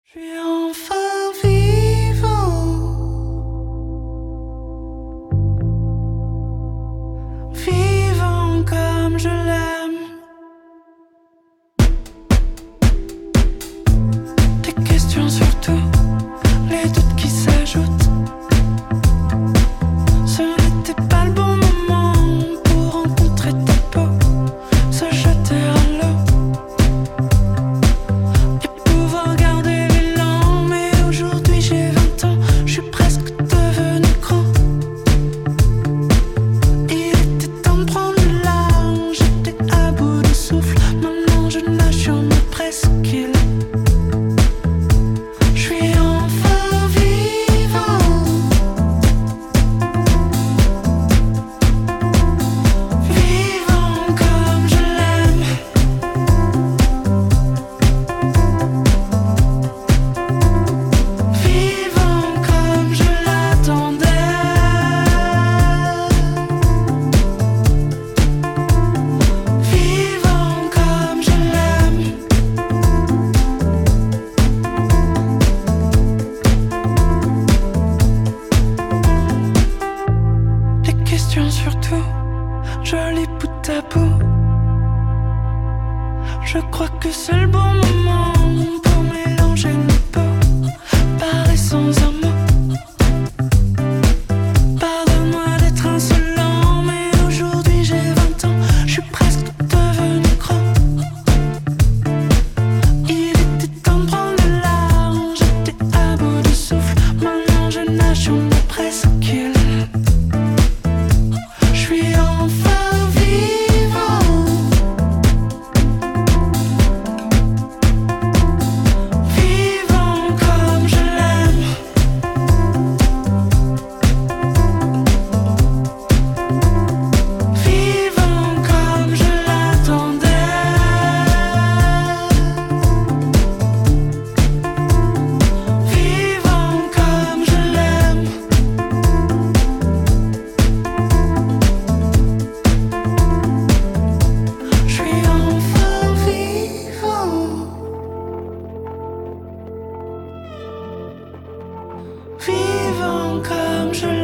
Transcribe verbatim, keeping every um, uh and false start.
Je suis enfin vivant, vivant comme je l'aime. Des questions surtout, les doutes qui s'ajoutent. Ce n'était pas le bon moment pour rencontrer ta peau, se jeter à l'eau et pouvoir garder l'élan. Mais aujourd'hui j'ai vingt ans, je suis presque devenu grand. Il était temps de prendre le large, j'étais à bout de souffle. Maintenant je nage sur ma presqu'île. Je suis enfin vivant, vivant comme je l'aime, vivant comme je l'attendais, vivant comme je l'aime. Les questions surtout, joli bout à bout. Je crois que c'est le bon moment pour mélanger nos peaux, parler sans un mot. Pardonne-moi d'être insolent, mais aujourd'hui j'ai vingt ans, je suis presque devenu grand. Il était temps de prendre le large, j'étais à bout de souffle. Maintenant je nage sur ma presqu'île. Je suis enfin vivant, vivant comme je l'aime, vivant comme je l'attendais, vivant comme je l'aime. Je suis enfin vivant, vivant comme je